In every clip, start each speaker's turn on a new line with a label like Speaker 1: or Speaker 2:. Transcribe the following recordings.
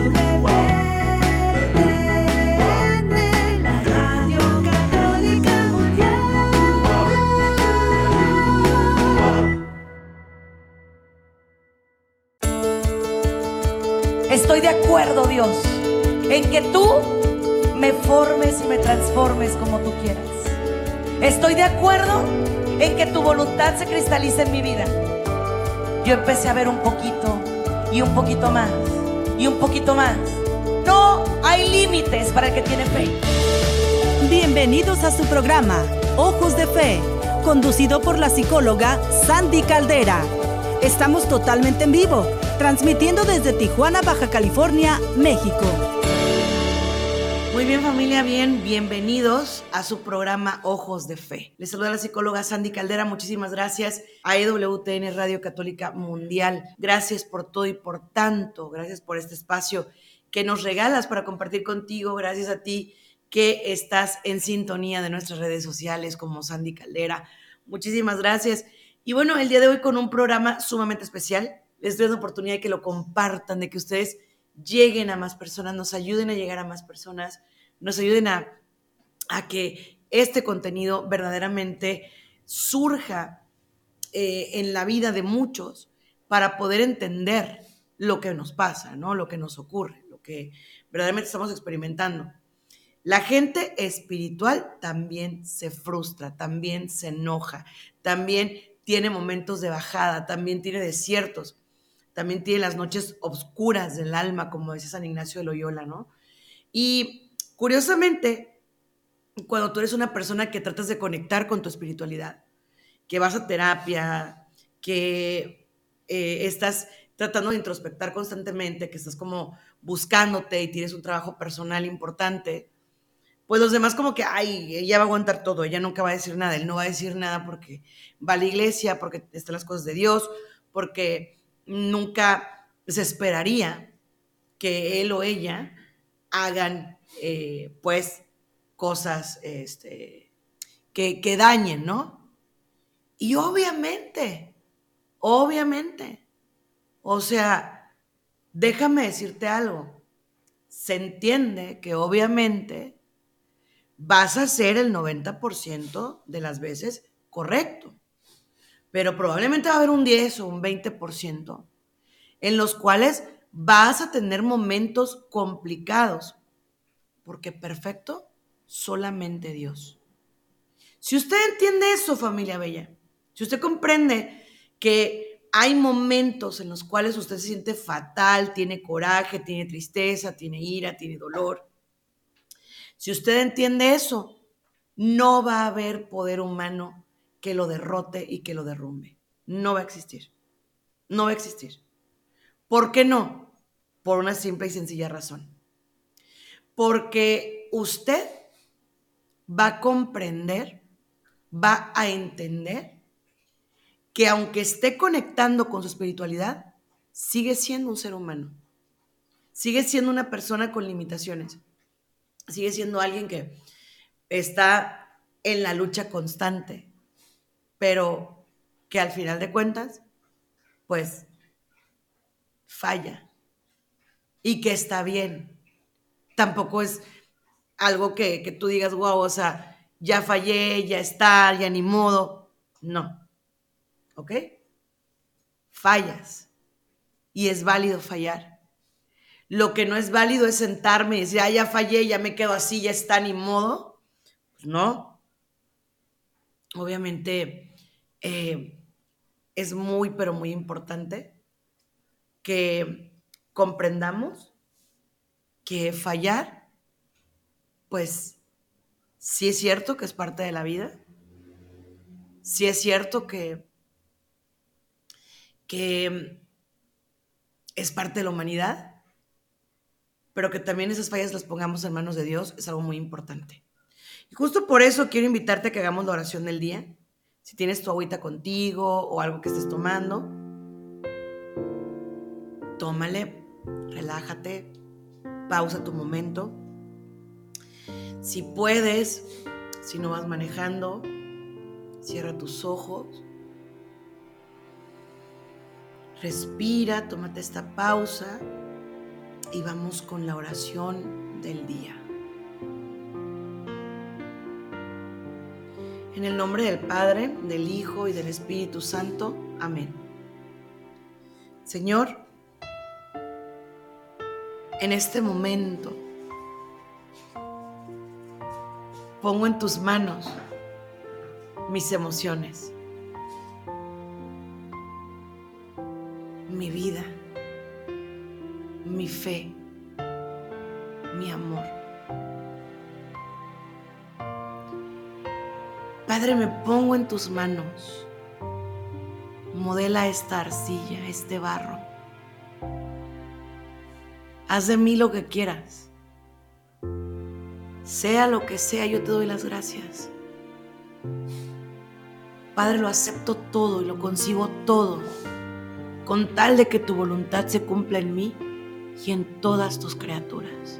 Speaker 1: la Radio Católica Mundial.
Speaker 2: Estoy de acuerdo, Dios, en que tú me formes y me transformes como tú quieras. Estoy de acuerdo en que tu voluntad se cristalice en mi vida. Yo empecé a ver un poquito y un poquito más y un poquito más. No hay límites para el que tiene fe.
Speaker 3: Bienvenidos a su programa Ojos de Fe, conducido por la psicóloga Sandy Caldera. Estamos totalmente en vivo, transmitiendo desde Tijuana, Baja California, México.
Speaker 2: Muy bien, familia, bienvenidos a su programa Ojos de Fe. Les saluda la psicóloga Sandy Caldera. Muchísimas gracias a EWTN Radio Católica Mundial. Gracias por todo y por tanto. Gracias por este espacio que nos regalas para compartir contigo. Gracias a ti que estás en sintonía de nuestras redes sociales como Sandy Caldera. Muchísimas gracias. Y bueno, el día de hoy con un programa sumamente especial. Les doy la oportunidad de que lo compartan, de que ustedes lleguen a más personas, nos ayuden a llegar a más personas, nos ayuden a que este contenido verdaderamente surja en la vida de muchos para poder entender lo que nos pasa, ¿no? Lo que nos ocurre, lo que verdaderamente estamos experimentando. La gente espiritual también se frustra, también se enoja, también tiene momentos de bajada, también tiene desiertos. También tiene las noches oscuras del alma, como decía San Ignacio de Loyola, ¿no? Y curiosamente, cuando tú eres una persona que tratas de conectar con tu espiritualidad, que vas a terapia, que estás tratando de introspectar constantemente, que estás como buscándote y tienes un trabajo personal importante, pues los demás como que, ay, ella va a aguantar todo, ella nunca va a decir nada, él no va a decir nada porque va a la iglesia, porque están las cosas de Dios, porque nunca se esperaría que él o ella hagan, pues, cosas que dañen, ¿no? Y obviamente, o sea, déjame decirte algo, se entiende que obviamente vas a ser el 90% de las veces correcto, pero probablemente va a haber un 10 o un 20% en los cuales vas a tener momentos complicados, porque perfecto, solamente Dios. Si usted entiende eso, familia bella, si usted comprende que hay momentos en los cuales usted se siente fatal, tiene coraje, tiene tristeza, tiene ira, tiene dolor, si usted entiende eso, no va a haber poder humano que lo derrote y que lo derrumbe. No va a existir. No va a existir. ¿Por qué no? Por una simple y sencilla razón. Porque usted va a comprender, va a entender que aunque esté conectando con su espiritualidad, sigue siendo un ser humano. Sigue siendo una persona con limitaciones. Sigue siendo alguien que está en la lucha constante, pero que al final de cuentas, pues, falla. Y que está bien. Tampoco es algo que tú digas, wow, o sea, ya fallé, ya está, ya ni modo. No, ¿ok? Fallas y es válido fallar. Lo que no es válido es sentarme y decir, ya fallé, ya me quedo así, ya está, ni modo. Pues no. Obviamente es muy, pero muy importante que comprendamos que fallar, pues sí es cierto que es parte de la vida. Sí es cierto que es parte de la humanidad, pero que también esas fallas las pongamos en manos de Dios es algo muy importante. Y justo por eso quiero invitarte a que hagamos la oración del día. Si tienes tu agüita contigo o algo que estés tomando, tómale, relájate, pausa tu momento. Si puedes, si no vas manejando, cierra tus ojos. Respira, tómate esta pausa y vamos con la oración del día. En el nombre del Padre, del Hijo y del Espíritu Santo. Amén. Señor, en este momento pongo en tus manos mis emociones, mi vida, mi fe, mi amor. Padre, me pongo en tus manos. Modela esta arcilla, este barro. Haz de mí lo que quieras. Sea lo que sea, yo te doy las gracias. Padre, lo acepto todo y lo concibo todo, con tal de que tu voluntad se cumpla en mí y en todas tus criaturas.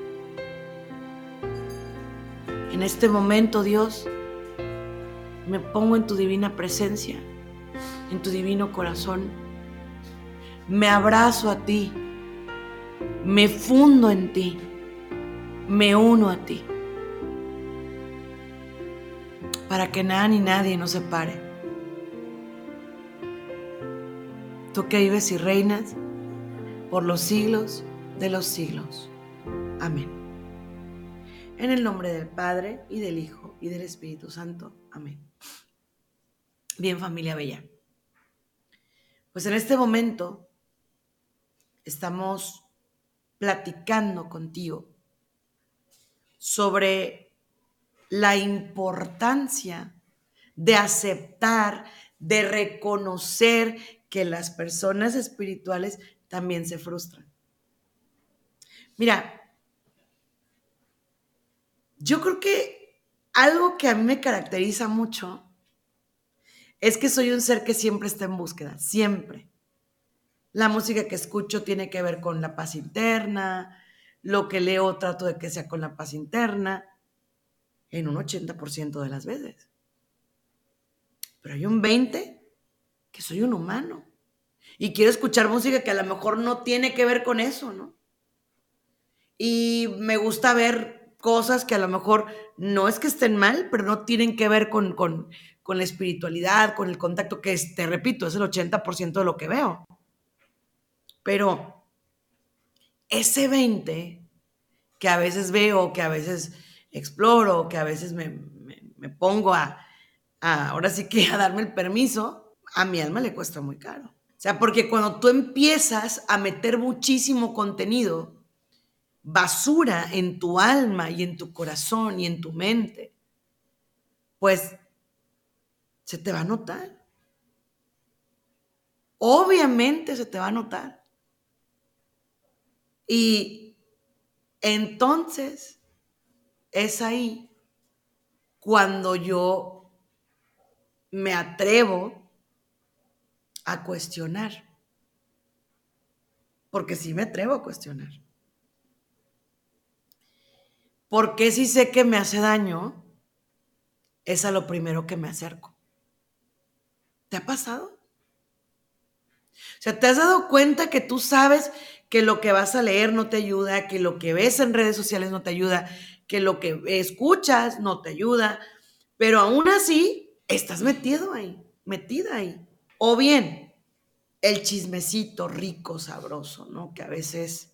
Speaker 2: En este momento, Dios, me pongo en tu divina presencia, en tu divino corazón. Me abrazo a ti, me fundo en ti, me uno a ti, para que nada ni nadie nos separe. Tú que vives y reinas por los siglos de los siglos. Amén. En el nombre del Padre, y del Hijo, y del Espíritu Santo. Amén. Bien, familia bella. Pues en este momento estamos platicando contigo sobre la importancia de aceptar, de reconocer que las personas espirituales también se frustran. Mira, yo creo que algo que a mí me caracteriza mucho es que soy un ser que siempre está en búsqueda, siempre. La música que escucho tiene que ver con la paz interna, lo que leo trato de que sea con la paz interna, en un 80% de las veces. Pero hay un 20% que soy un humano y quiero escuchar música que a lo mejor no tiene que ver con eso, ¿no? Y me gusta ver cosas que a lo mejor no es que estén mal, pero no tienen que ver con la espiritualidad, con el contacto, que es, te repito, es el 80% de lo que veo. Pero ese 20% que a veces veo, que a veces exploro, que a veces me pongo ahora sí que a darme el permiso, a mi alma le cuesta muy caro. O sea, porque cuando tú empiezas a meter muchísimo contenido, basura en tu alma y en tu corazón y en tu mente, pues se te va a notar. Obviamente se te va a notar. Y entonces es ahí cuando yo me atrevo a cuestionar. Porque sí me atrevo a cuestionar. Porque si sé que me hace daño, es a lo primero que me acerco. ¿Te ha pasado? O sea, ¿te has dado cuenta que tú sabes que lo que vas a leer no te ayuda, que lo que ves en redes sociales no te ayuda, que lo que escuchas no te ayuda, pero aún así estás metido ahí, metida ahí? O bien, el chismecito rico, sabroso, ¿no? Que a veces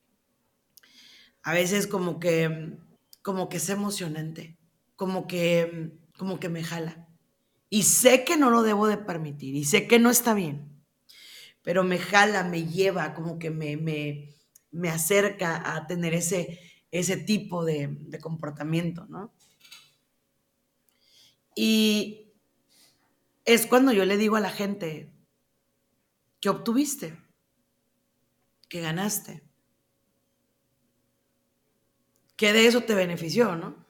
Speaker 2: como que es emocionante, como que me jala. Y sé que no lo debo de permitir, y sé que no está bien, pero me jala, me lleva, como que me acerca a tener ese tipo de comportamiento, ¿no? Y es cuando yo le digo a la gente, ¿qué obtuviste? ¿Qué ganaste? ¿Qué de eso te benefició, no?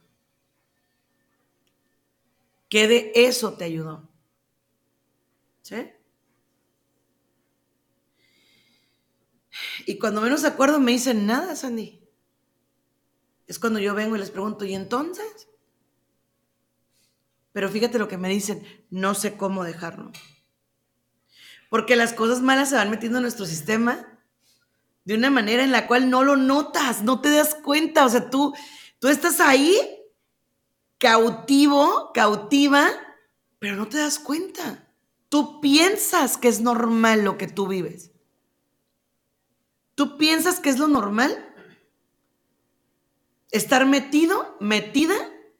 Speaker 2: ¿Qué de eso te ayudó? ¿Sí? Y cuando menos acuerdo me dicen, nada, Sandy. Es cuando yo vengo y les pregunto, ¿y entonces? Pero fíjate lo que me dicen, no sé cómo dejarlo. Porque las cosas malas se van metiendo en nuestro sistema de una manera en la cual no lo notas, no te das cuenta. O sea, tú estás ahí cautivo, cautiva, pero no te das cuenta. Tú piensas que es normal lo que tú vives. Tú piensas que es lo normal estar metido, metida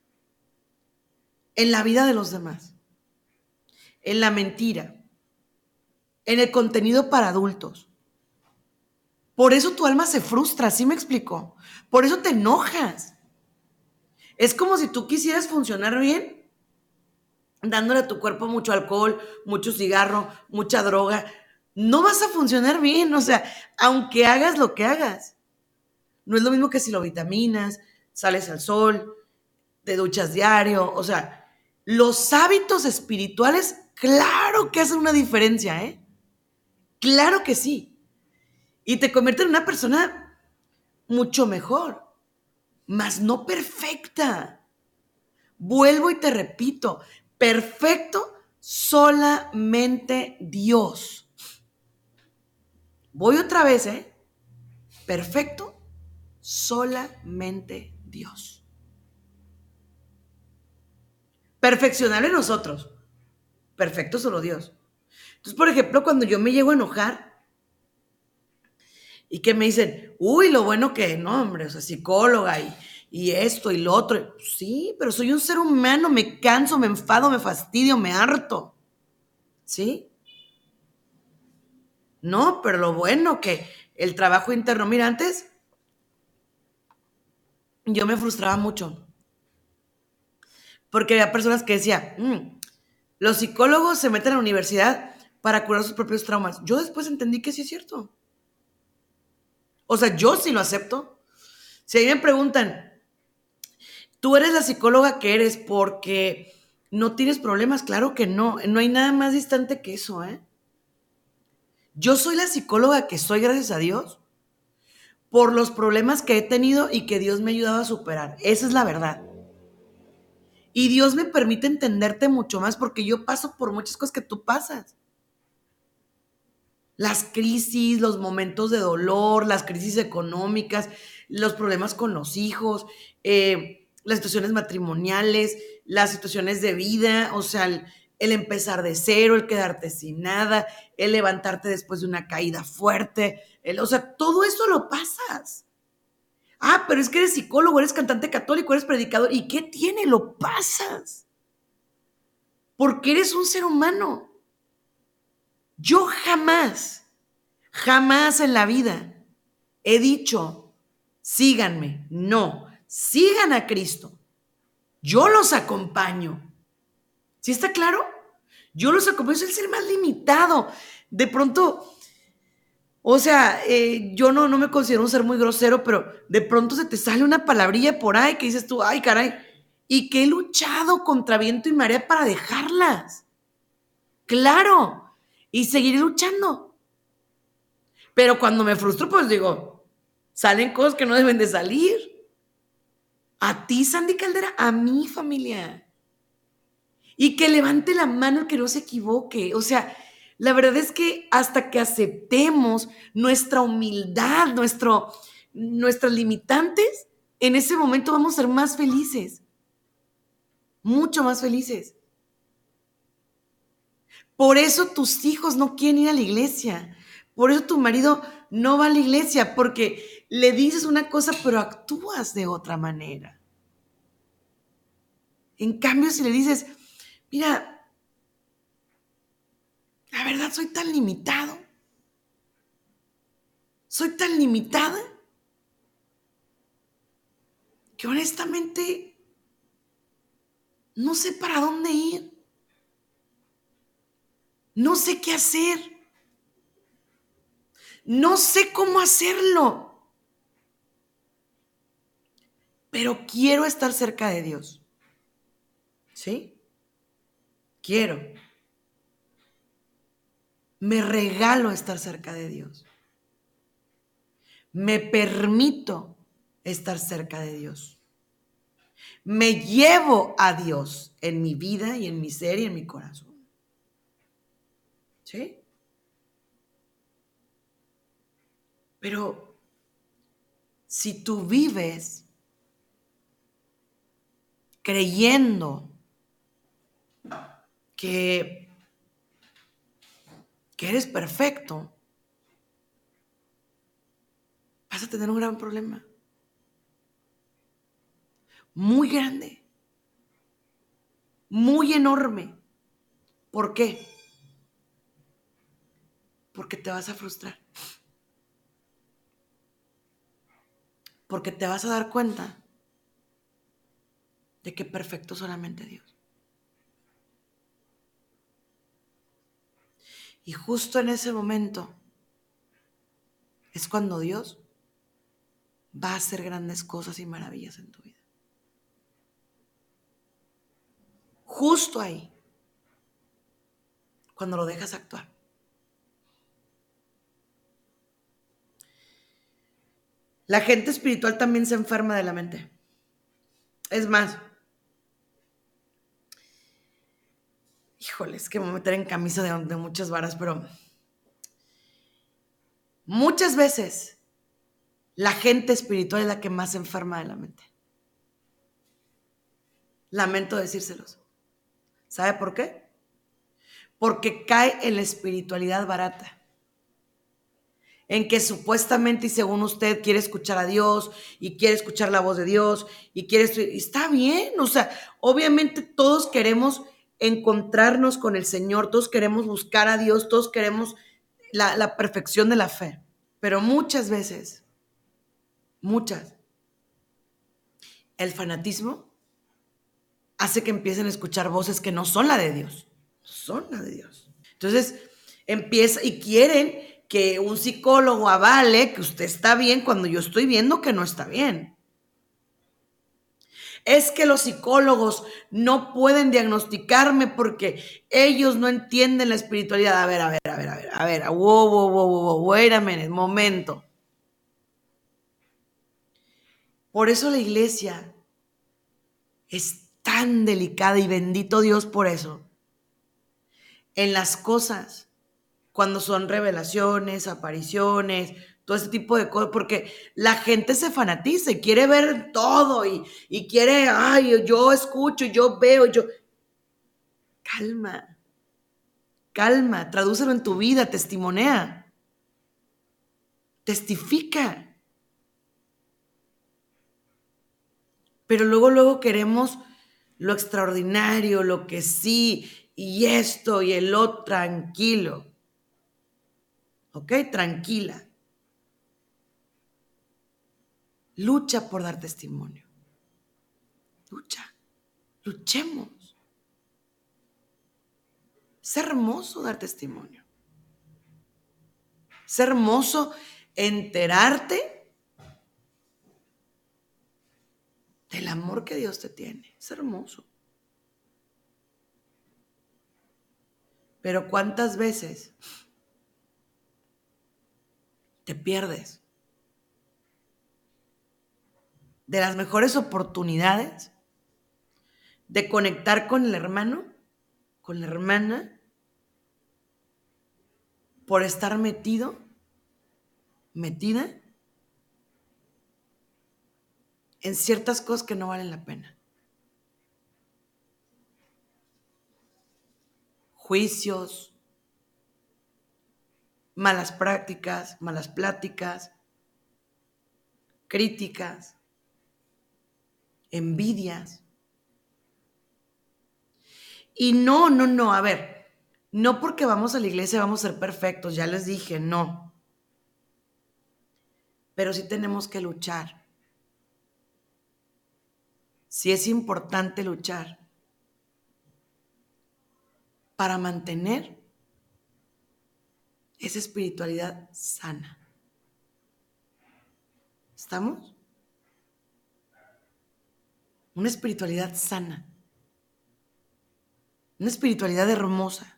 Speaker 2: en la vida de los demás, en la mentira, en el contenido para adultos. Por eso tu alma se frustra, ¿sí me explicó? Por eso te enojas. Es como si tú quisieras funcionar bien, dándole a tu cuerpo mucho alcohol, mucho cigarro, mucha droga. No vas a funcionar bien, o sea, aunque hagas lo que hagas. No es lo mismo que si lo vitaminas, sales al sol, te duchas diario. O sea, los hábitos espirituales, claro que hacen una diferencia, ¿eh? Claro que sí. Y te convierten en una persona mucho mejor, mas no perfecta. Vuelvo y te repito, perfecto solamente Dios. Voy otra vez, ¿eh? Perfecto solamente Dios. Perfeccionable nosotros, perfecto solo Dios. Entonces, por ejemplo, cuando yo me llego a enojar y que me dicen, uy, lo bueno que, no, hombre, o sea, psicóloga y esto y lo otro. Sí, pero soy un ser humano, me canso, me enfado, me fastidio, me harto. ¿Sí? No, pero lo bueno que el trabajo interno, mira, antes yo me frustraba mucho porque había personas que decían, los psicólogos se meten a la universidad para curar sus propios traumas. Yo después entendí que sí es cierto. O sea, yo sí lo acepto. Si a mí me preguntan, ¿tú eres la psicóloga que eres porque no tienes problemas? Claro que no. No hay nada más distante que eso, ¿eh? Yo soy la psicóloga que soy, gracias a Dios, por los problemas que he tenido y que Dios me ha ayudado a superar. Esa es la verdad. Y Dios me permite entenderte mucho más porque yo paso por muchas cosas que tú pasas. Las crisis, los momentos de dolor, las crisis económicas, los problemas con los hijos, las situaciones matrimoniales, las situaciones de vida, o sea, el empezar de cero, el quedarte sin nada, el levantarte después de una caída fuerte, o sea, todo eso lo pasas. Ah, pero es que eres psicólogo, eres cantante católico, eres predicador, ¿y qué tiene? Lo pasas. Porque eres un ser humano. Yo jamás en la vida he dicho, síganme. No, sigan a Cristo. Yo los acompaño. ¿Sí está claro? Yo los acompaño, soy el ser más limitado. De pronto, o sea, yo no me considero un ser muy grosero, pero de pronto se te sale una palabrilla por ahí que dices tú, ay, caray, y que he luchado contra viento y marea para dejarlas. Claro, y seguiré luchando. Pero cuando me frustro, pues digo, salen cosas que no deben de salir. A ti, Sandy Caldera, a mi familia. Y que levante la mano el que no se equivoque. O sea, la verdad es que hasta que aceptemos nuestra humildad, nuestras limitantes, en ese momento vamos a ser más felices. Mucho más felices. Por eso tus hijos no quieren ir a la iglesia. Por eso tu marido no va a la iglesia, porque le dices una cosa, pero actúas de otra manera. En cambio, si le dices, mira, la verdad soy tan limitado, soy tan limitada, que honestamente no sé para dónde ir. No sé qué hacer. No sé cómo hacerlo. Pero quiero estar cerca de Dios. ¿Sí? Quiero. Me regalo estar cerca de Dios. Me permito estar cerca de Dios. Me llevo a Dios en mi vida y en mi ser y en mi corazón. ¿Sí? Pero si tú vives creyendo que eres perfecto, vas a tener un gran problema. Muy grande. Muy enorme. ¿Por qué? Porque te vas a frustrar. Porque te vas a dar cuenta de que perfecto solamente Dios. Y justo en ese momento es cuando Dios va a hacer grandes cosas y maravillas en tu vida. Justo ahí, cuando lo dejas actuar. La gente espiritual también se enferma de la mente. Es más, híjole, es que me voy a meter en camisa de muchas varas, pero muchas veces la gente espiritual es la que más se enferma de la mente. Lamento decírselos. ¿Sabe por qué? Porque cae en la espiritualidad barata. En que supuestamente y según usted quiere escuchar a Dios y quiere escuchar la voz de Dios y está bien, o sea, obviamente todos queremos encontrarnos con el Señor, todos queremos buscar a Dios, todos queremos la perfección de la fe, pero muchas veces, el fanatismo hace que empiecen a escuchar voces que no son la de Dios, son la de Dios. Entonces empieza y quieren que un psicólogo avale que usted está bien cuando yo estoy viendo que no está bien. Es que los psicólogos no pueden diagnosticarme porque ellos no entienden la espiritualidad. A ver, wow, wait a minute, momento. Por eso la iglesia es tan delicada y bendito Dios por eso. En las cosas, cuando son revelaciones, apariciones, todo ese tipo de cosas, porque la gente se fanatiza y quiere ver todo y quiere, ay, yo escucho, yo veo, calma, tradúcelo en tu vida, testimonea, testifica. Pero luego queremos lo extraordinario, lo que sí, y esto y el otro, tranquilo. ¿Ok? Tranquila. Lucha por dar testimonio. Luchemos. Es hermoso dar testimonio. Es hermoso enterarte del amor que Dios te tiene. Es hermoso. Pero ¿cuántas veces te pierdes de las mejores oportunidades de conectar con el hermano, con la hermana, por estar metida en ciertas cosas que no valen la pena? Juicios, malas prácticas, malas pláticas, críticas, envidias. Y no, a ver, no porque vamos a la iglesia vamos a ser perfectos, ya les dije, no. Pero sí tenemos que luchar. Sí es importante luchar para mantener esa espiritualidad sana. ¿Estamos? Una espiritualidad sana. Una espiritualidad hermosa.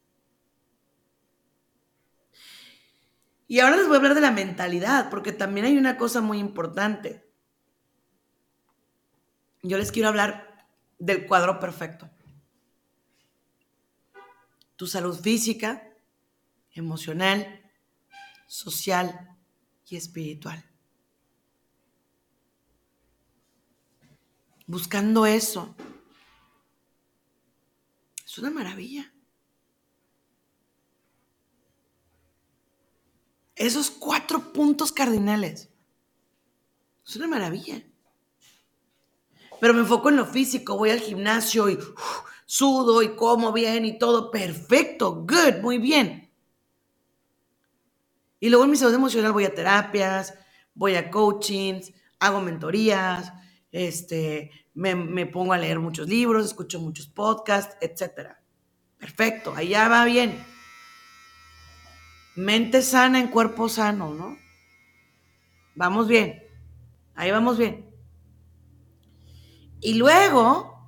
Speaker 2: Y ahora les voy a hablar de la mentalidad, porque también hay una cosa muy importante. Yo les quiero hablar del cuadro perfecto. Tu salud física, emocional, social y espiritual. Buscando eso. Es una maravilla. Esos 4 puntos cardinales. Es una maravilla. Pero me enfoco en lo físico, voy al gimnasio y sudo y como bien y todo. Perfecto, good, muy bien. Y luego en mi salud emocional voy a terapias, voy a coachings, hago mentorías, me pongo a leer muchos libros, escucho muchos podcasts, etc. Perfecto, allá va bien. Mente sana en cuerpo sano, ¿no? Vamos bien, ahí vamos bien. Y luego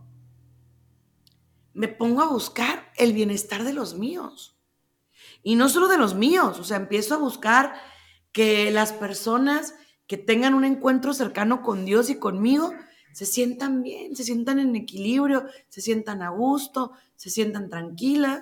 Speaker 2: me pongo a buscar el bienestar de los míos. Y no solo de los míos, o sea, empiezo a buscar que las personas que tengan un encuentro cercano con Dios y conmigo se sientan bien, se sientan en equilibrio, se sientan a gusto, se sientan tranquilas.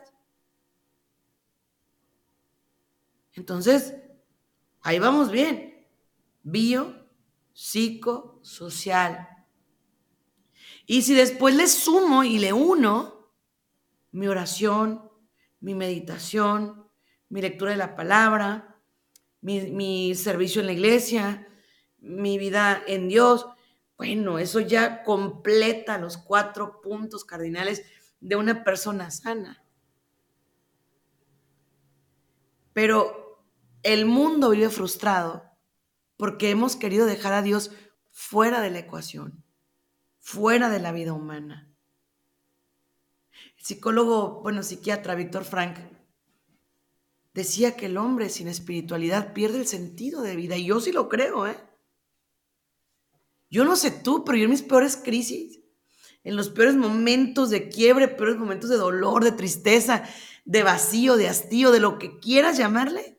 Speaker 2: Entonces, ahí vamos bien. Bio, psico, social. Y si después le sumo y le uno mi oración, mi meditación, mi lectura de la palabra, mi servicio en la iglesia, mi vida en Dios, bueno, eso ya completa los 4 puntos cardinales de una persona sana. Pero el mundo vive frustrado porque hemos querido dejar a Dios fuera de la ecuación, fuera de la vida humana. El psicólogo, psiquiatra Víctor Frank decía que el hombre sin espiritualidad pierde el sentido de vida. Y yo sí lo creo, ¿eh? Yo no sé tú, pero yo en mis peores crisis, en los peores momentos de quiebre, peores momentos de dolor, de tristeza, de vacío, de hastío, de lo que quieras llamarle,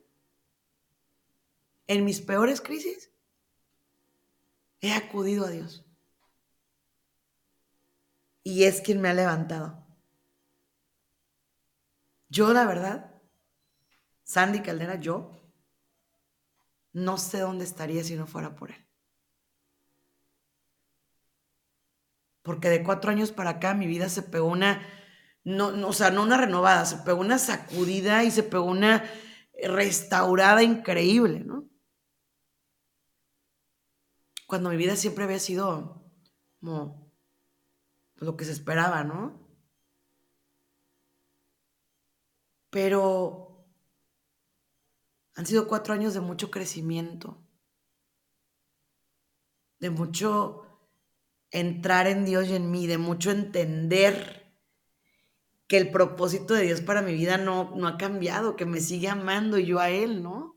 Speaker 2: en mis peores crisis, he acudido a Dios. Y es quien me ha levantado. Yo, la verdad, Sandy Caldera, yo no sé dónde estaría si no fuera por él. Porque de 4 años para acá mi vida se pegó no una renovada, se pegó una sacudida y se pegó una restaurada increíble, ¿no? Cuando mi vida siempre había sido como lo que se esperaba, ¿no? Pero han sido 4 años de mucho crecimiento, de mucho entrar en Dios y en mí, de mucho entender que el propósito de Dios para mi vida no ha cambiado, que me sigue amando y yo a Él, ¿no?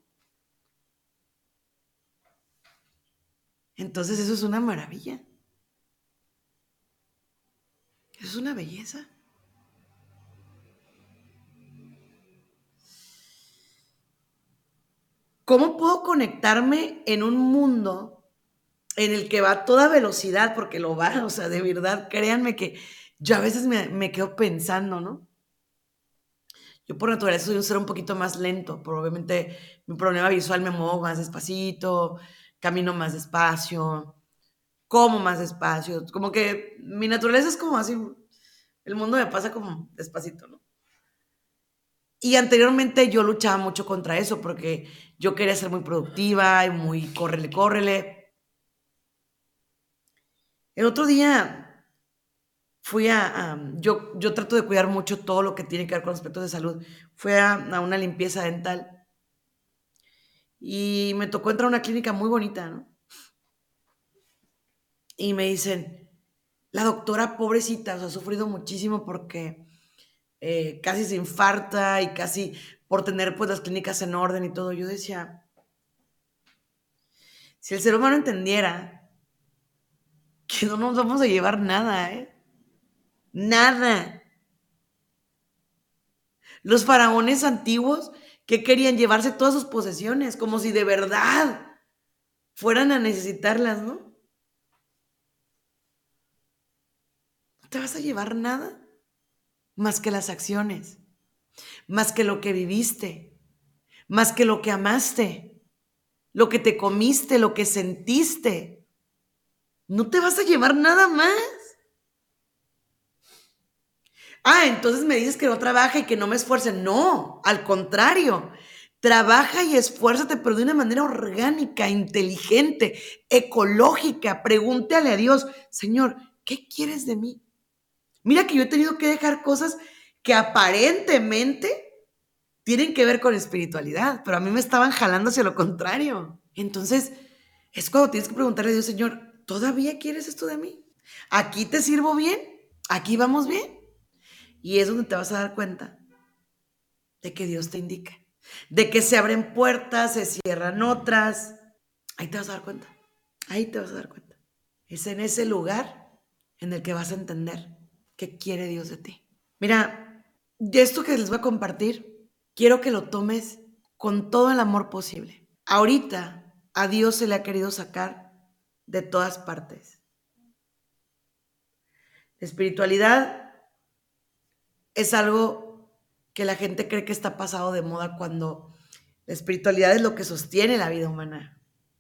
Speaker 2: Entonces eso es una maravilla. Eso es una belleza. ¿Cómo puedo conectarme en un mundo en el que va a toda velocidad? Porque lo va, o sea, de verdad, créanme que yo a veces me quedo pensando, ¿no? Yo por naturaleza soy un ser un poquito más lento, probablemente mi problema visual me muevo más despacito, camino más despacio, como más despacio, como que mi naturaleza es como así, el mundo me pasa como despacito, ¿no? Y anteriormente yo luchaba mucho contra eso porque yo quería ser muy productiva y muy córrele, córrele. El otro día fui yo trato de cuidar mucho todo lo que tiene que ver con aspectos de salud. Fui a una limpieza dental y me tocó entrar a una clínica muy bonita, ¿no? Y me dicen, la doctora pobrecita, o sea, ha sufrido muchísimo porque casi se infarta y casi por tener pues las clínicas en orden y todo. Yo decía, si el ser humano entendiera que no nos vamos a llevar nada, ¿eh? Nada. Los faraones antiguos que querían llevarse todas sus posesiones, como si de verdad fueran a necesitarlas, ¿no? No te vas a llevar nada más que las acciones, más que lo que viviste, más que lo que amaste. lo que te comiste, lo que sentiste. No te vas a llevar nada más. Entonces me dices que no trabaja y que no me esfuerce. No, al contrario. Trabaja y esfuérzate, pero de una manera orgánica, inteligente, ecológica. Pregúntale a Dios, Señor, ¿qué quieres de mí? Mira que yo he tenido que dejar cosas que aparentemente tienen que ver con espiritualidad, pero a mí me estaban jalando hacia lo contrario. Entonces, es cuando tienes que preguntarle a Dios, Señor, ¿todavía quieres esto de mí? ¿Aquí te sirvo bien? ¿Aquí vamos bien? Y es donde te vas a dar cuenta de que Dios te indica, de que se abren puertas, se cierran otras. Ahí te vas a dar cuenta. Ahí te vas a dar cuenta. Es en ese lugar en el que vas a entender qué quiere Dios de ti. Mira, de esto que les voy a compartir, quiero que lo tomes con todo el amor posible. Ahorita a Dios se le ha querido sacar de todas partes. La espiritualidad es algo que la gente cree que está pasado de moda cuando la espiritualidad es lo que sostiene la vida humana.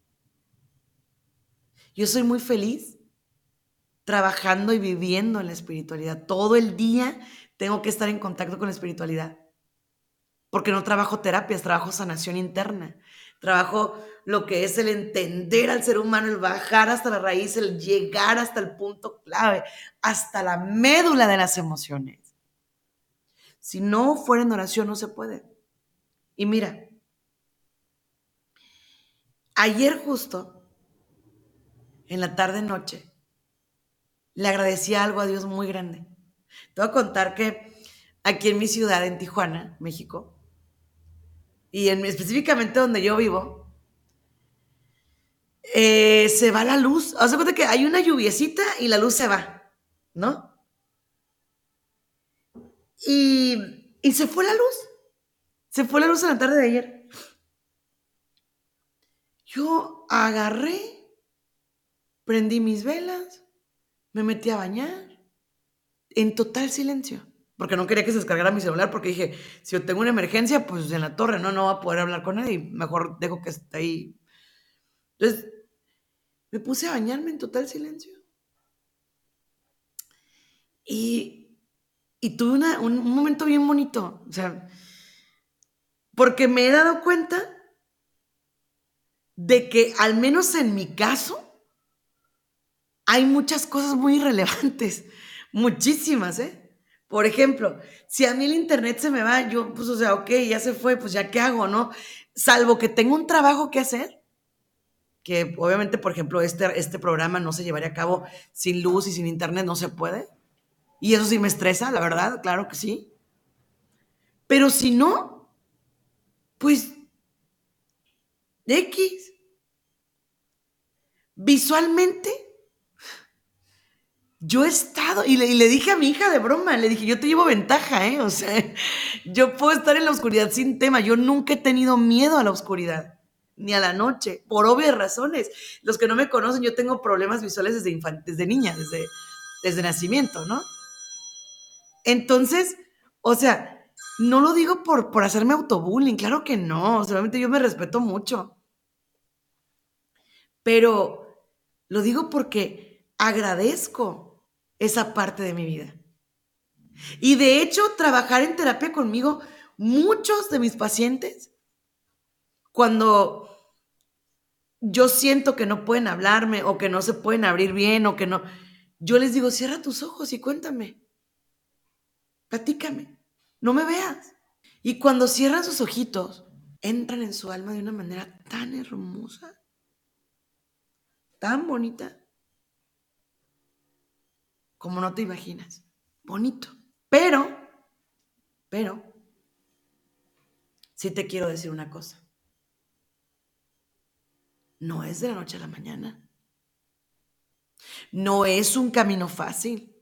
Speaker 2: Yo soy muy feliz trabajando y viviendo en la espiritualidad. Todo el día tengo que estar en contacto con la espiritualidad. Porque no trabajo terapias, trabajo sanación interna. Trabajo lo que es el entender al ser humano, el bajar hasta la raíz, el llegar hasta el punto clave, hasta la médula de las emociones. Si no fuera en oración, no se puede. Y mira, ayer justo, en la tarde-noche, le agradecí algo a Dios muy grande. Te voy a contar que aquí en mi ciudad, en Tijuana, México, y específicamente donde yo vivo, se va la luz. Haz de cuenta que hay una lluviecita y la luz se va, ¿no? Y se fue la luz. Se fue la luz en la tarde de ayer. Yo agarré, prendí mis velas, me metí a bañar, en total silencio. Porque no quería que se descargara mi celular, porque dije, si yo tengo una emergencia, pues en la torre no va a poder hablar con nadie. Mejor dejo que esté ahí. Entonces, me puse a bañarme en total silencio. Y tuve un momento bien bonito. O sea, porque me he dado cuenta de que, al menos en mi caso, hay muchas cosas muy irrelevantes. Muchísimas, ¿eh? Por ejemplo, si a mí el internet se me va, yo, pues, o sea, ok, ya se fue, pues ya qué hago, ¿no? Salvo que tengo un trabajo que hacer, que obviamente, por ejemplo, este programa no se llevaría a cabo sin luz y sin internet, no se puede. Y eso sí me estresa, la verdad, claro que sí. Pero si no, pues, X. Visualmente, yo he estado, y le dije a mi hija de broma, le dije, yo te llevo ventaja, ¿eh? O sea, yo puedo estar en la oscuridad sin tema. Yo nunca he tenido miedo a la oscuridad, ni a la noche, por obvias razones. Los que no me conocen, yo tengo problemas visuales desde niña, desde nacimiento, ¿no? Entonces, o sea, no lo digo por hacerme autobullying, claro que no. O sea, obviamente yo me respeto mucho. Pero lo digo porque agradezco esa parte de mi vida. Y de hecho, trabajar en terapia conmigo, muchos de mis pacientes, cuando yo siento que no pueden hablarme o que no se pueden abrir bien o que no, yo les digo, cierra tus ojos y cuéntame, platícame, no me veas. Y cuando cierran sus ojitos, entran en su alma de una manera tan hermosa, tan bonita, como no te imaginas. Bonito. Pero, sí te quiero decir una cosa. No es de la noche a la mañana. No es un camino fácil.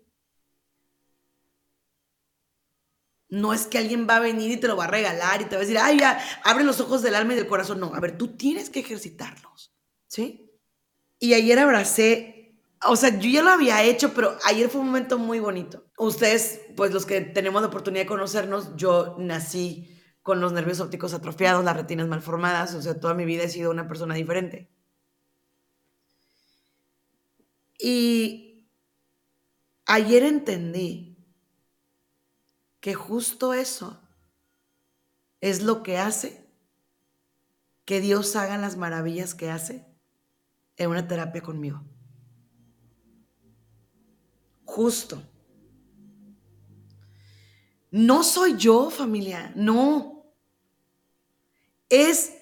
Speaker 2: No es que alguien va a venir y te lo va a regalar y te va a decir, ay, ya, abre los ojos del alma y del corazón. No, a ver, tú tienes que ejercitarlos, ¿sí? Y ayer abracé, o sea, yo ya lo había hecho, pero ayer fue un momento muy bonito. Ustedes, pues los que tenemos la oportunidad de conocernos, yo nací con los nervios ópticos atrofiados, las retinas malformadas, o sea, toda mi vida he sido una persona diferente. Y ayer entendí que justo eso es lo que hace que Dios haga las maravillas que hace en una terapia conmigo. Justo. No soy yo, familia, no. Es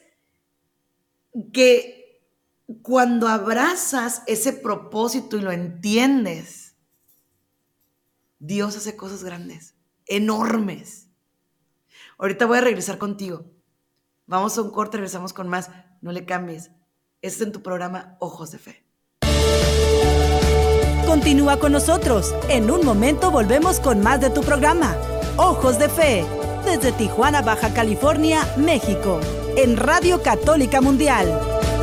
Speaker 2: que cuando abrazas ese propósito y lo entiendes, Dios hace cosas grandes, enormes. Ahorita voy a regresar contigo. Vamos a un corte, regresamos con más. No le cambies. Este es en tu programa Ojos de Fe.
Speaker 3: Continúa con nosotros. En un momento volvemos con más de tu programa, Ojos de Fe, desde Tijuana, Baja California, México, en Radio Católica Mundial.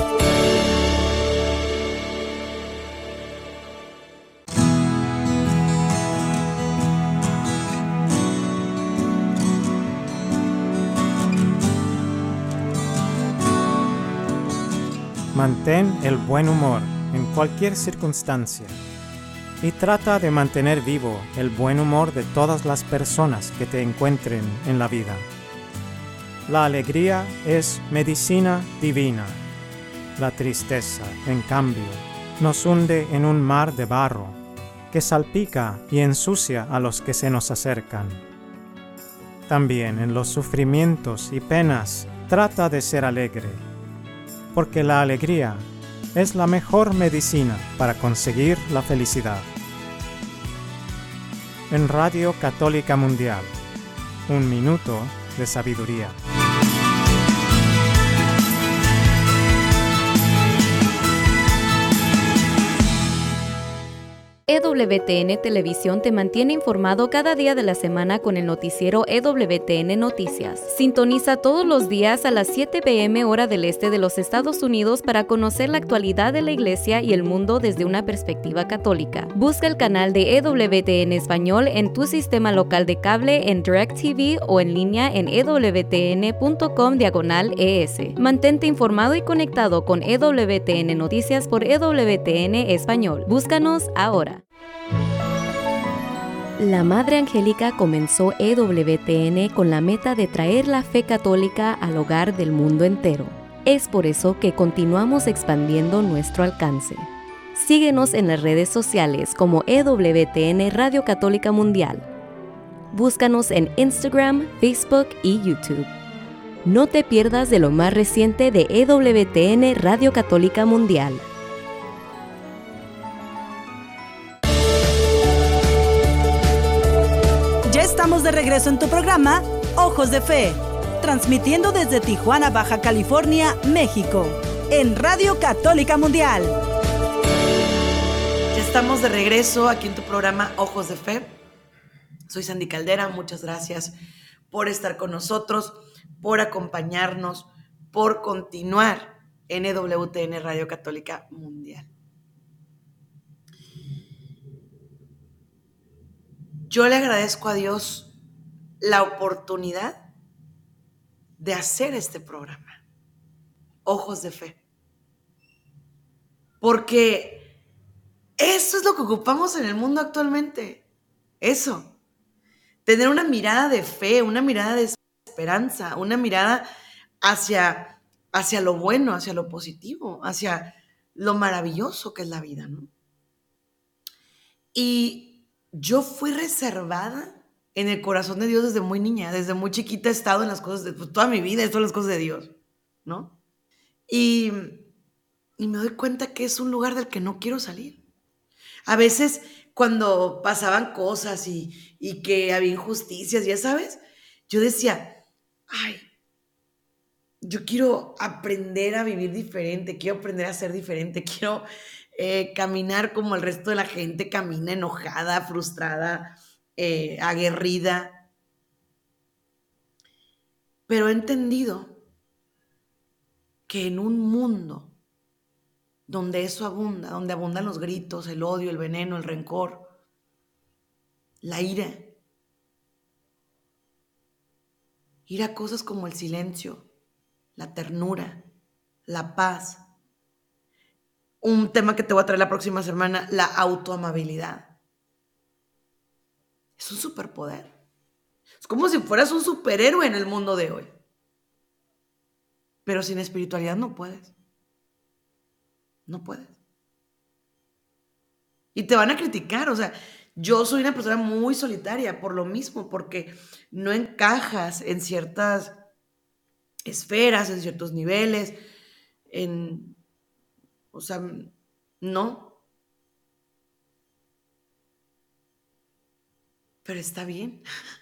Speaker 4: Mantén el buen humor en cualquier circunstancia y trata de mantener vivo el buen humor de todas las personas que te encuentren en la vida. La alegría es medicina divina. La tristeza, en cambio, nos hunde en un mar de barro que salpica y ensucia a los que se nos acercan. También en los sufrimientos y penas trata de ser alegre, porque la alegría es la mejor medicina para conseguir la felicidad. En Radio Católica Mundial, un minuto de sabiduría.
Speaker 5: EWTN Televisión te mantiene informado cada día de la semana con el noticiero EWTN Noticias. Sintoniza todos los días a las 7 p.m. hora del este de los Estados Unidos para conocer la actualidad de la Iglesia y el mundo desde una perspectiva católica. Busca el canal de EWTN Español en tu sistema local de cable, en DirecTV o en línea en ewtn.com/ES. Mantente informado y conectado con EWTN Noticias por EWTN Español. Búscanos ahora. La Madre Angélica comenzó EWTN con la meta de traer la fe católica al hogar del mundo entero. Es por eso que continuamos expandiendo nuestro alcance. Síguenos en las redes sociales como EWTN Radio Católica Mundial. Búscanos en Instagram, Facebook y YouTube. No te pierdas de lo más reciente de EWTN Radio Católica Mundial.
Speaker 3: Estamos de regreso en tu programa, Ojos de Fe, transmitiendo desde Tijuana, Baja California, México, en Radio Católica Mundial.
Speaker 2: Ya estamos de regreso aquí en tu programa Ojos de Fe. Soy Sandy Caldera, muchas gracias por estar con nosotros, por acompañarnos, por continuar en EWTN Radio Católica Mundial. Yo le agradezco a Dios la oportunidad de hacer este programa, Ojos de Fe. Porque eso es lo que ocupamos en el mundo actualmente. Eso. Tener una mirada de fe, una mirada de esperanza, una mirada hacia lo bueno, hacia lo positivo, hacia lo maravilloso que es la vida, ¿no? Y yo fui reservada en el corazón de Dios desde muy niña, desde muy chiquita he estado en las cosas de pues, toda mi vida, esto en las cosas de Dios, ¿no? Y me doy cuenta que es un lugar del que no quiero salir. A veces cuando pasaban cosas y que había injusticias, ya sabes, yo decía, ay, yo quiero aprender a vivir diferente, quiero aprender a ser diferente, quiero caminar como el resto de la gente camina, enojada, frustrada, aguerrida. Pero he entendido que en un mundo donde eso abunda, donde abundan los gritos, el odio, el veneno, el rencor, la ira, Ir a cosas como el silencio, la ternura, la paz. Un tema que te voy a traer la próxima semana, la autoamabilidad. Es un superpoder. Es como si fueras un superhéroe en el mundo de hoy. Pero sin espiritualidad no puedes. No puedes. Y te van a criticar, o sea, yo soy una persona muy solitaria por lo mismo, porque no encajas en ciertas esferas, en ciertos niveles, o sea, no. Pero está bien,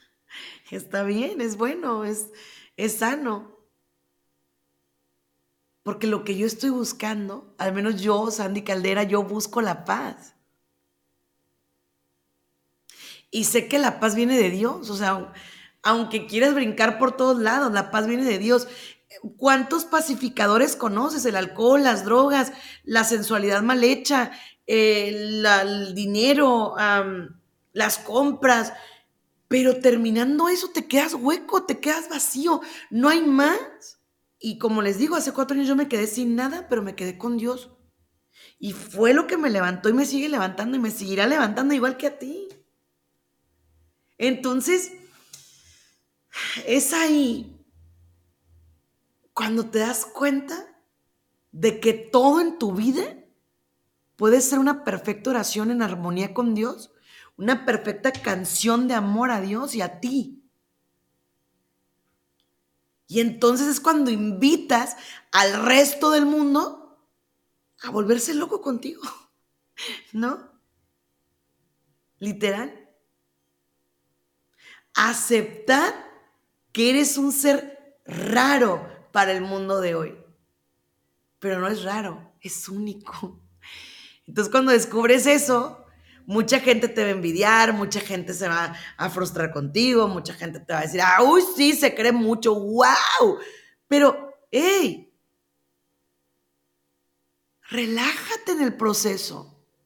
Speaker 2: es bueno, es sano. Porque lo que yo estoy buscando, al menos yo, Sandy Caldera, yo busco la paz. Y sé que la paz viene de Dios, o sea, aunque quieras brincar por todos lados, la paz viene de Dios. ¿Cuántos pacificadores conoces? El alcohol, las drogas, la sensualidad mal hecha, el dinero, las compras. Pero terminando eso te quedas hueco, te quedas vacío, no hay más. Y como les digo, hace 4 años yo me quedé sin nada, pero me quedé con Dios. Y fue lo que me levantó y me sigue levantando y me seguirá levantando igual que a ti. Entonces, es ahí cuando te das cuenta de que todo en tu vida puede ser una perfecta oración en armonía con Dios, una perfecta canción de amor a Dios y a ti. Y entonces es cuando invitas al resto del mundo a volverse loco contigo, ¿no? Literal. Aceptar que eres un ser raro para el mundo de hoy. Pero no es raro, es único. Entonces cuando descubres eso, mucha gente te va a envidiar, mucha gente se va a frustrar contigo, mucha gente te va a decir, uy, sí, se cree mucho, wow. Pero, hey, relájate en el proceso.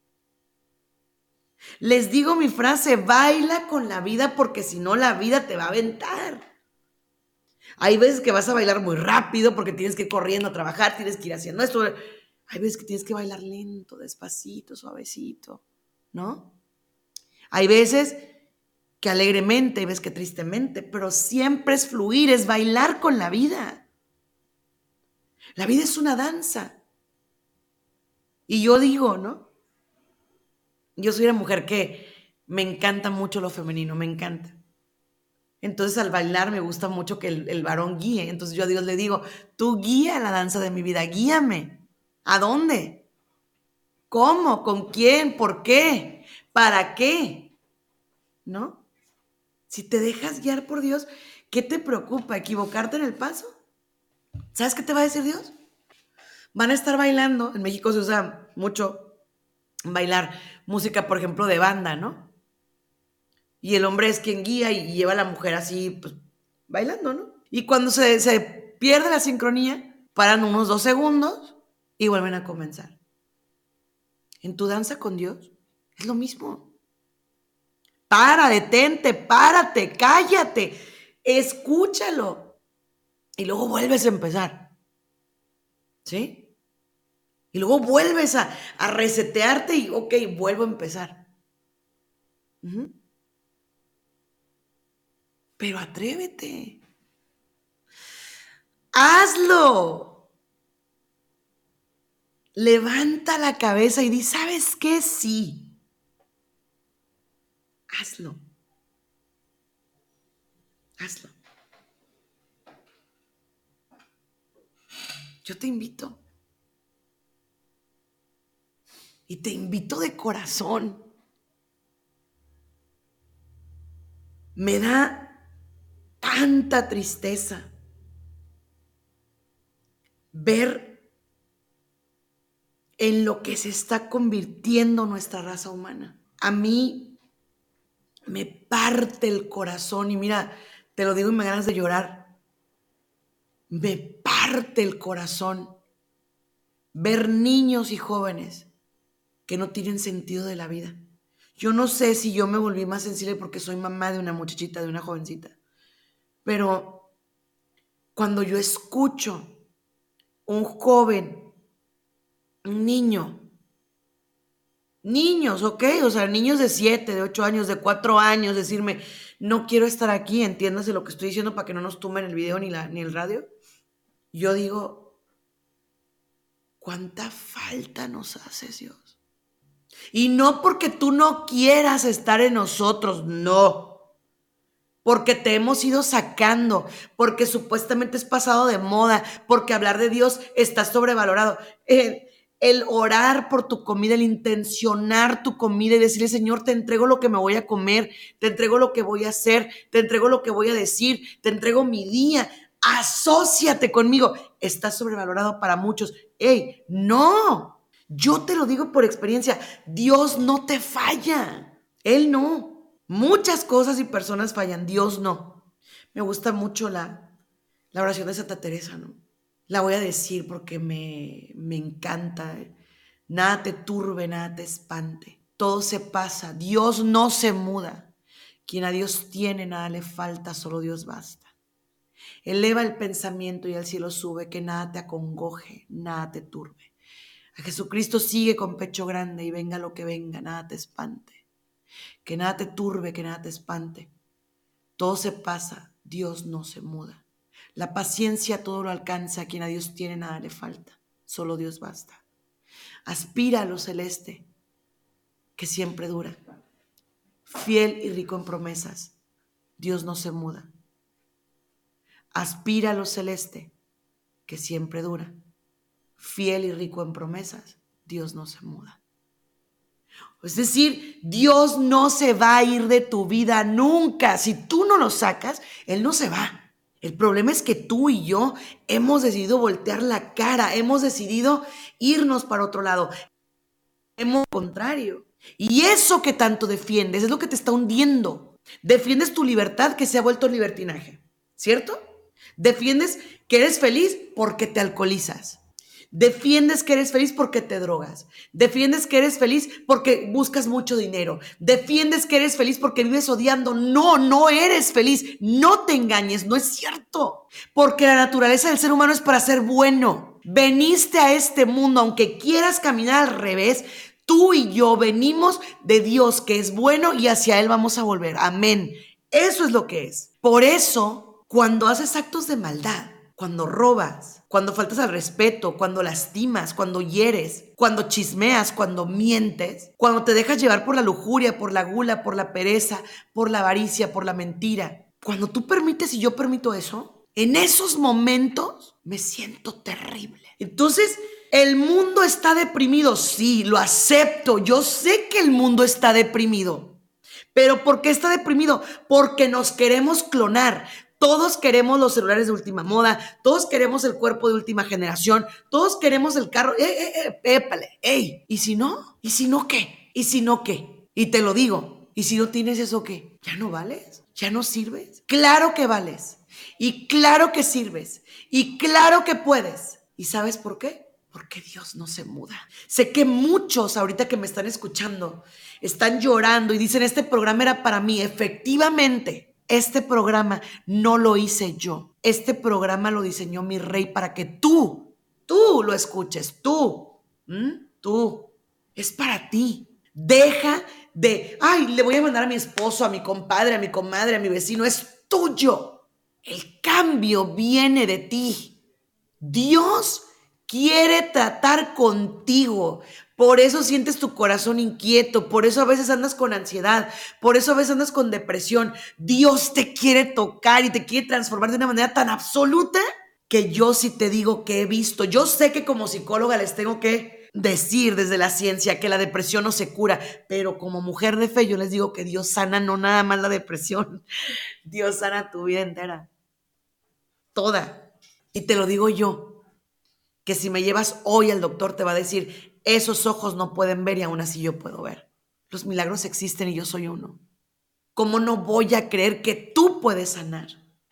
Speaker 2: Les digo mi frase, baila con la vida porque si no la vida te va a aventar. Hay veces que vas a bailar muy rápido porque tienes que ir corriendo a trabajar, tienes que ir haciendo esto. Hay veces que tienes que bailar lento, despacito, suavecito, ¿no? Hay veces que alegremente, hay veces que tristemente, pero siempre es fluir, es bailar con la vida. La vida es una danza. Y yo digo, ¿no? Yo soy una mujer que me encanta mucho lo femenino, me encanta. Entonces al bailar me gusta mucho que el varón guíe. Entonces yo a Dios le digo, tú guía la danza de mi vida, guíame. ¿A dónde? ¿Cómo? ¿Con quién? ¿Por qué? ¿Para qué? ¿No? Si te dejas guiar por Dios, ¿qué te preocupa? ¿Equivocarte en el paso? ¿Sabes qué te va a decir Dios? Van a estar bailando, en México se usa mucho bailar música, por ejemplo, de banda, ¿no? Y el hombre es quien guía y lleva a la mujer así, pues, bailando, ¿no? Y cuando se pierde la sincronía, paran unos 2 segundos y vuelven a comenzar. En tu danza con Dios es lo mismo. Para, detente, párate, cállate, escúchalo. Y luego vuelves a empezar. ¿Sí? Y luego vuelves a resetearte y, ok, vuelvo a empezar. Pero atrévete. Hazlo. Levanta la cabeza y di, ¿sabes qué? Sí. Hazlo. Hazlo. Yo te invito. Y te invito de corazón. Me da tanta tristeza ver en lo que se está convirtiendo nuestra raza humana. A mí me parte el corazón y mira, te lo digo y me dan ganas de llorar. Me parte el corazón ver niños y jóvenes que no tienen sentido de la vida. Yo no sé si yo me volví más sensible porque soy mamá de una muchachita, de una jovencita, pero Cuando yo escucho un joven, un niños, ¿ok? O sea, niños de 7, de 8 años, de 4 años, decirme, no quiero estar aquí, entiéndase lo que estoy diciendo para que no nos tumben el video ni el radio. Yo digo, ¿cuánta falta nos haces, Dios? Y no porque tú no quieras estar en nosotros, no. Porque te hemos ido sacando, porque supuestamente es pasado de moda, porque hablar de Dios está sobrevalorado. El orar por tu comida, el intencionar tu comida y decirle, Señor, te entrego lo que me voy a comer, te entrego lo que voy a hacer, te entrego lo que voy a decir, te entrego mi día, asóciate conmigo. Está sobrevalorado para muchos. ¡Ey, no! Yo te lo digo por experiencia, Dios no te falla, Él no. Muchas cosas y personas fallan, Dios no. Me gusta mucho la oración de Santa Teresa, ¿no? La voy a decir porque me encanta. Nada te turbe, nada te espante. Todo se pasa, Dios no se muda. Quien a Dios tiene, nada le falta, solo Dios basta. Eleva el pensamiento y al cielo sube, que nada te acongoje, nada te turbe. A Jesucristo sigue con pecho grande y venga lo que venga, nada te espante. Que nada te turbe, que nada te espante. Todo se pasa, Dios no se muda. La paciencia todo lo alcanza, quien a Dios tiene nada le falta, solo Dios basta. Aspira a lo celeste, que siempre dura. Fiel y rico en promesas, Dios no se muda. Aspira a lo celeste, que siempre dura. Fiel y rico en promesas, Dios no se muda. Es decir, Dios no se va a ir de tu vida nunca. Si tú no lo sacas, Él no se va. El problema es que tú y yo hemos decidido voltear la cara, hemos decidido irnos para otro lado. Hemos lo contrario. Y eso que tanto defiendes es lo que te está hundiendo. Defiendes tu libertad que se ha vuelto libertinaje, ¿cierto? Defiendes que eres feliz porque te alcoholizas. Defiendes que eres feliz porque te drogas. Defiendes que eres feliz porque buscas mucho dinero. Defiendes que eres feliz porque vives odiando. No, no eres feliz. No te engañes, no es cierto. Porque la naturaleza del ser humano es para ser bueno. Veniste a este mundo, aunque quieras caminar al revés, tú y yo venimos de Dios que es bueno y hacia Él vamos a volver. Amén. Eso es lo que es. Por eso, cuando haces actos de maldad, cuando robas, cuando faltas al respeto, cuando lastimas, cuando hieres, cuando chismeas, cuando mientes, cuando te dejas llevar por la lujuria, por la gula, por la pereza, por la avaricia, por la mentira, cuando tú permites y yo permito eso, en esos momentos me siento terrible. Entonces, el mundo está deprimido, sí, lo acepto, yo sé que el mundo está deprimido. ¿Pero por qué está deprimido? Porque nos queremos clonar. Todos queremos los celulares de última moda, todos queremos el cuerpo de última generación, todos queremos el carro. Épale, ey. ¿Y si no? ¿Y si no qué? ¿Y si no qué? Y te lo digo, ¿y si no tienes eso qué? ¿Ya no vales? ¿Ya no sirves? Claro que vales. Y claro que sirves. Y claro que puedes. ¿Y sabes por qué? Porque Dios no se muda. Sé que muchos ahorita que me están escuchando están llorando y dicen, este programa era para mí. Efectivamente. Este programa no lo hice yo. Este programa lo diseñó mi rey para que tú lo escuches. Tú. Es para ti. Deja de, le voy a mandar a mi esposo, a mi compadre, a mi comadre, a mi vecino. Es tuyo. El cambio viene de ti. Dios quiere tratar contigo. Por eso sientes tu corazón inquieto, por eso a veces andas con ansiedad, por eso a veces andas con depresión. Dios te quiere tocar y te quiere transformar de una manera tan absoluta que yo sí te digo que he visto. Yo sé que como psicóloga les tengo que decir desde la ciencia que la depresión no se cura, pero como mujer de fe yo les digo que Dios sana no nada más la depresión, Dios sana tu vida entera, toda. Y te lo digo yo, que si me llevas hoy al doctor te va a decir, esos ojos no pueden ver y aún así yo puedo ver. Los milagros existen y yo soy uno. ¿Cómo no voy a creer que tú puedes sanar?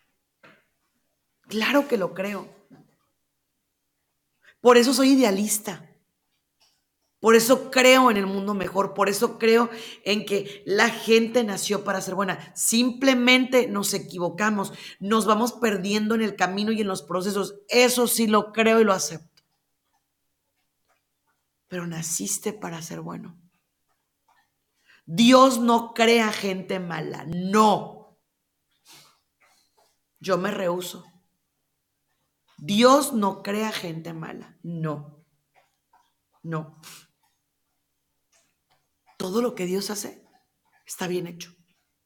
Speaker 2: Claro que lo creo. Por eso soy idealista. Por eso creo en el mundo mejor, por eso creo en que la gente nació para ser buena. Simplemente nos equivocamos, nos vamos perdiendo en el camino y en los procesos. Eso sí lo creo y lo acepto. Pero naciste para ser bueno. Dios no crea gente mala, no. Yo me rehúso. Dios no crea gente mala, no. No. Todo lo que Dios hace está bien hecho.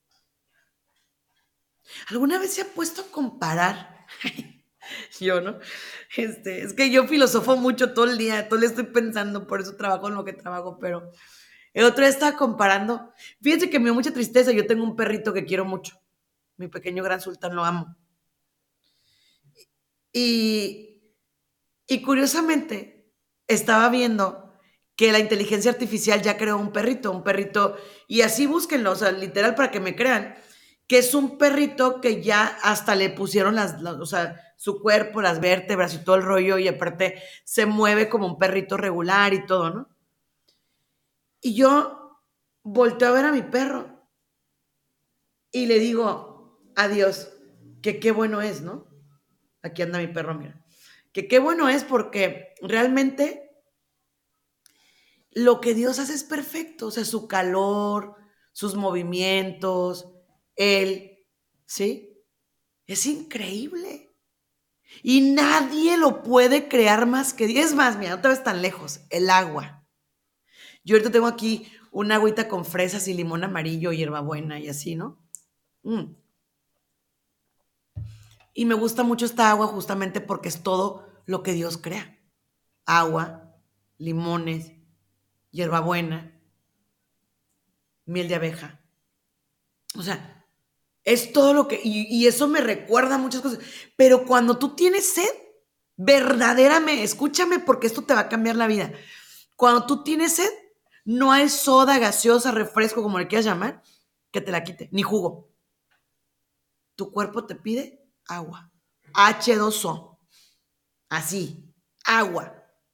Speaker 2: ¿Alguna vez se ha puesto a comparar? Yo, ¿no? Es que yo filosofo mucho todo el día estoy pensando, por eso trabajo en lo que trabajo, pero el otro día estaba comparando. Fíjense que me dio mucha tristeza, yo tengo un perrito que quiero mucho, mi pequeño gran sultán, lo amo. Y curiosamente estaba viendo que la inteligencia artificial ya creó un perrito, y así búsquenlo, o sea, literal para que me crean, que es un perrito que ya hasta le pusieron o sea, su cuerpo, las vértebras y todo el rollo, y aparte se mueve como un perrito regular y todo, ¿no? Y yo volteo a ver a mi perro y le digo, adiós, que qué bueno es, ¿no? Aquí anda mi perro, mira. Que qué bueno es porque realmente lo que Dios hace es perfecto, o sea, su calor, sus movimientos, él, ¿sí? Es increíble. Y nadie lo puede crear más que Dios. Es más, mira, no te ves tan lejos, el agua. Yo ahorita tengo aquí una agüita con fresas y limón amarillo, hierbabuena y así, ¿no? Y me gusta mucho esta agua justamente porque es todo lo que Dios crea. Agua, limones, hierbabuena, miel de abeja. O sea, es todo lo que... Y eso me recuerda a muchas cosas. Pero cuando tú tienes sed, verdaderamente, escúchame porque esto te va a cambiar la vida. Cuando tú tienes sed, no hay soda, gaseosa, refresco, como le quieras llamar, que te la quite, ni jugo. Tu cuerpo te pide agua. H2O. Así, agua.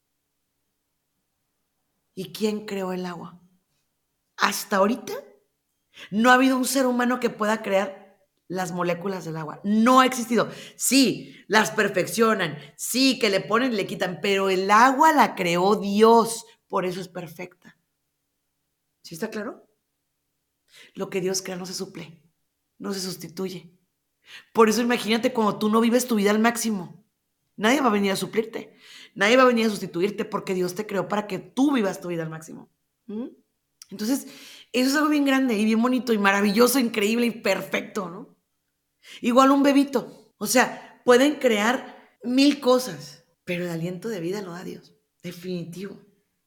Speaker 2: ¿Y quién creó el agua? Hasta ahorita no ha habido un ser humano que pueda crear las moléculas del agua. No ha existido. Sí, las perfeccionan. Sí, que le ponen y le quitan. Pero el agua la creó Dios. Por eso es perfecta. ¿Sí está claro? Lo que Dios crea no se suple. No se sustituye. Por eso imagínate cuando tú no vives tu vida al máximo. Nadie va a venir a suplirte. Nadie va a venir a sustituirte porque Dios te creó para que tú vivas tu vida al máximo. Entonces, eso es algo bien grande y bien bonito y maravilloso, increíble y perfecto, ¿no? Igual un bebito. O sea, pueden crear 1000 cosas, pero el aliento de vida lo da Dios. Definitivo.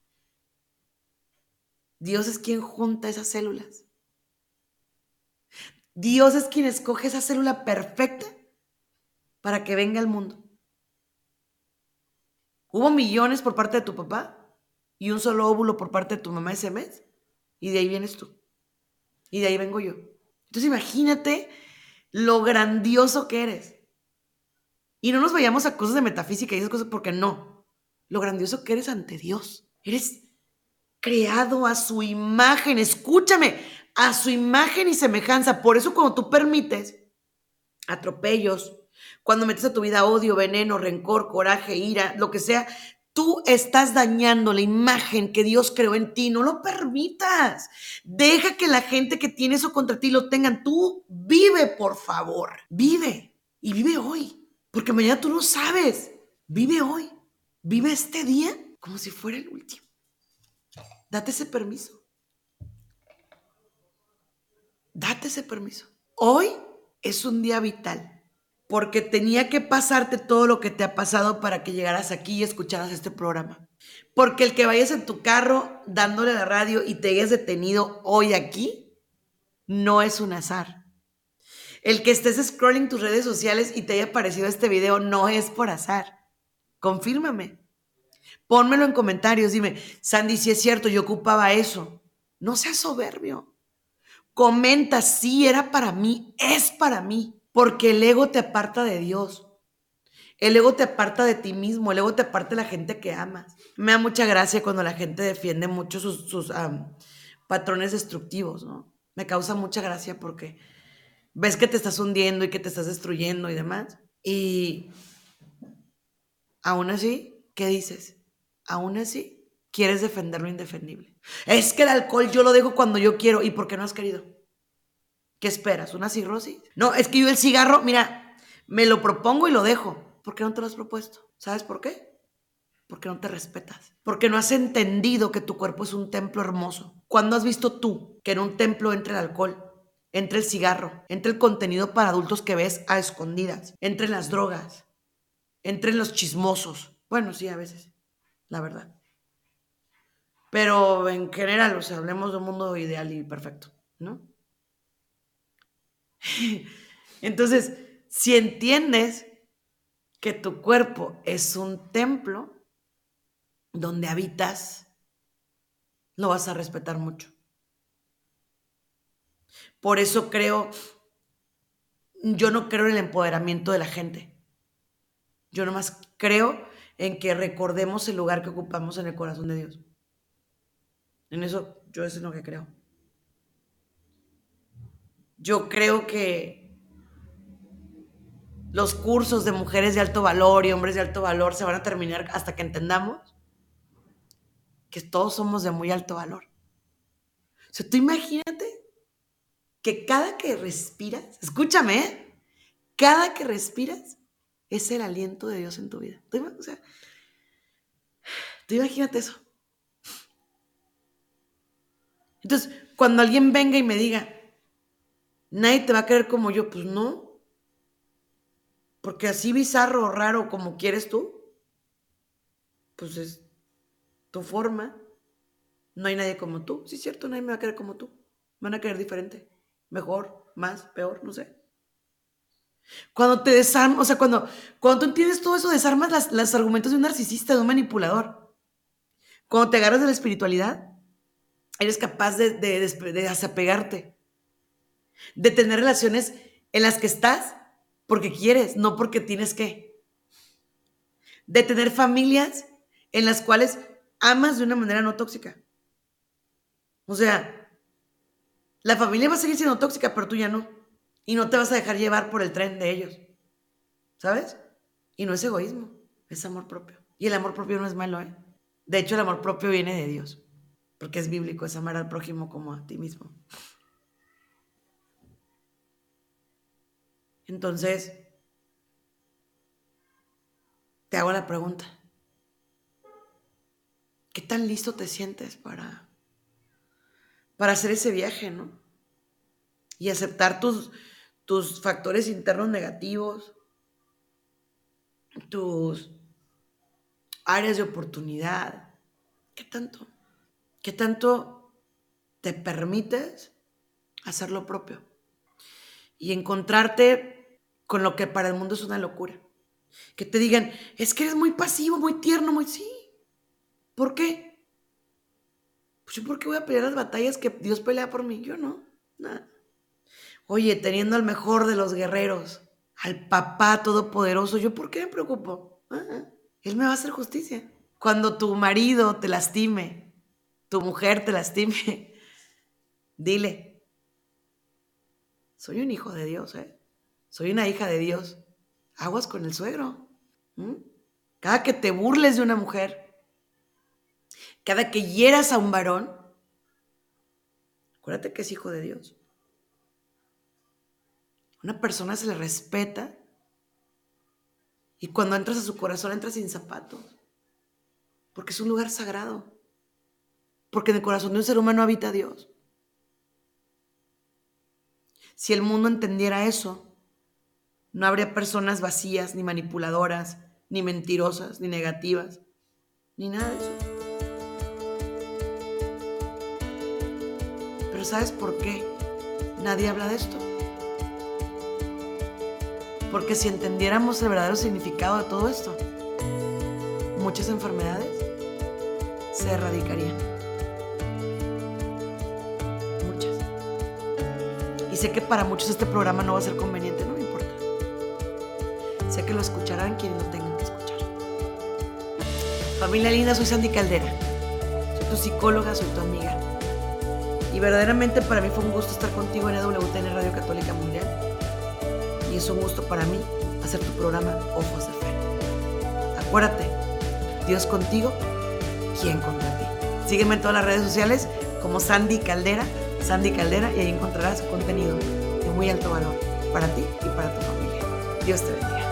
Speaker 2: Dios es quien junta esas células. Dios es quien escoge esa célula perfecta para que venga al mundo. Hubo millones por parte de tu papá y un solo óvulo por parte de tu mamá ese mes. Y de ahí vienes tú. Y de ahí vengo yo. Entonces imagínate lo grandioso que eres. Y no nos vayamos a cosas de metafísica y esas cosas porque no. Lo grandioso que eres ante Dios. Eres creado a su imagen. Escúchame, a su imagen y semejanza. Por eso cuando tú permites atropellos, cuando metes a tu vida odio, veneno, rencor, coraje, ira, lo que sea, tú estás dañando la imagen que Dios creó en ti. No lo permitas. Deja que la gente que tiene eso contra ti lo tengan. Tú vive, por favor. Vive. Y vive hoy. Porque mañana tú no sabes. Vive hoy. Vive este día como si fuera el último. Date ese permiso. Date ese permiso. Hoy es un día vital. Porque tenía que pasarte todo lo que te ha pasado para que llegaras aquí y escucharas este programa. Porque el que vayas en tu carro dándole a la radio y te hayas detenido hoy aquí, no es un azar. El que estés scrolling tus redes sociales y te haya aparecido este video no es por azar. Confírmame. Pónmelo en comentarios. Dime, Sandy, si es cierto, yo ocupaba eso. No seas soberbio. Comenta, sí, era para mí, es para mí. Porque el ego te aparta de Dios. El ego te aparta de ti mismo, el ego te aparta de la gente que amas. Me da mucha gracia cuando la gente defiende mucho sus patrones destructivos, ¿no? Me causa mucha gracia porque ves que te estás hundiendo y que te estás destruyendo y demás. Y aún así, ¿qué dices? Aún así, quieres defender lo indefendible. Es que el alcohol yo lo dejo cuando yo quiero. ¿Y por qué no has querido? ¿Qué esperas? ¿Una cirrosis? No, es que yo el cigarro, mira, me lo propongo y lo dejo. ¿Por qué no te lo has propuesto? ¿Sabes por qué? Porque no te respetas. Porque no has entendido que tu cuerpo es un templo hermoso. ¿Cuándo has visto tú que en un templo entre el alcohol, entre el cigarro, entre el contenido para adultos que ves a escondidas, entre las drogas, entre los chismosos? Bueno, sí, a veces, la verdad. Pero en general, o sea, hablemos de un mundo ideal y perfecto, ¿no? Entonces, si entiendes que tu cuerpo es un templo donde habitas, lo vas a respetar mucho. Por eso yo no creo en el empoderamiento de la gente. Yo nomás creo en que recordemos el lugar que ocupamos en el corazón de Dios. En eso, yo es en lo que creo. Yo creo que los cursos de mujeres de alto valor y hombres de alto valor se van a terminar hasta que entendamos que todos somos de muy alto valor. O sea, tú imagínate que cada que respiras, escúchame, ¿eh? Cada que respiras es el aliento de Dios en tu vida. O sea, tú imagínate eso. Entonces, cuando alguien venga y me diga, nadie te va a querer como yo, pues no. Porque así bizarro o raro como quieres tú, pues es tu forma. No hay nadie como tú. Sí, es cierto, nadie me va a querer como tú. Me van a querer diferente. Mejor, más, peor, no sé. Cuando te desarmas, o sea, cuando tú entiendes todo eso, desarmas los argumentos de un narcisista, de un manipulador. Cuando te agarras de la espiritualidad, eres capaz de desapegarte, de tener relaciones en las que estás porque quieres, no porque tienes que. De tener familias en las cuales amas de una manera no tóxica. O sea, la familia va a seguir siendo tóxica, pero tú ya no. Y no te vas a dejar llevar por el tren de ellos. ¿Sabes? Y no es egoísmo, es amor propio. Y el amor propio no es malo, ¿eh? De hecho, el amor propio viene de Dios. Porque es bíblico, es amar al prójimo como a ti mismo. Entonces, te hago la pregunta. ¿Qué tan listo te sientes para hacer ese viaje, no? Y aceptar tus factores internos negativos, tus áreas de oportunidad. ¿Qué tanto? ¿Qué tanto te permites hacer lo propio? Y encontrarte con lo que para el mundo es una locura. Que te digan, es que eres muy pasivo, muy tierno, muy... Sí. ¿Por qué? Pues yo, ¿por qué voy a pelear las batallas que Dios pelea por mí? Yo no. Nada. Oye, teniendo al mejor de los guerreros, al papá todopoderoso, ¿yo por qué me preocupo? Él me va a hacer justicia. Cuando tu marido te lastime, tu mujer te lastime, dile, soy un hijo de Dios, soy una hija de Dios. Aguas con el suegro. Cada que te burles de una mujer, cada que hieras a un varón, acuérdate que es hijo de Dios. Una persona se le respeta y cuando entras a su corazón entras sin zapatos, porque es un lugar sagrado, porque en el corazón de un ser humano habita Dios. Si el mundo entendiera eso, no habría personas vacías, ni manipuladoras, ni mentirosas, ni negativas, ni nada de eso. Pero ¿sabes por qué nadie habla de esto? Porque si entendiéramos el verdadero significado de todo esto, muchas enfermedades se erradicarían. Muchas. Y sé que para muchos este programa no va a ser conveniente, no me importa. Sé que lo escucharán quienes lo tengan que escuchar. Familia linda, soy Sandy Caldera. Soy tu psicóloga, soy tu amiga. Y verdaderamente para mí fue un gusto estar contigo en EWTN Radio Católica Mundial. Y es un gusto para mí hacer tu programa Ojos de Fe. Acuérdate, Dios contigo, ¿quién contra ti? Sígueme en todas las redes sociales como Sandy Caldera, y ahí encontrarás contenido de muy alto valor para ti y para tu familia. Dios te bendiga.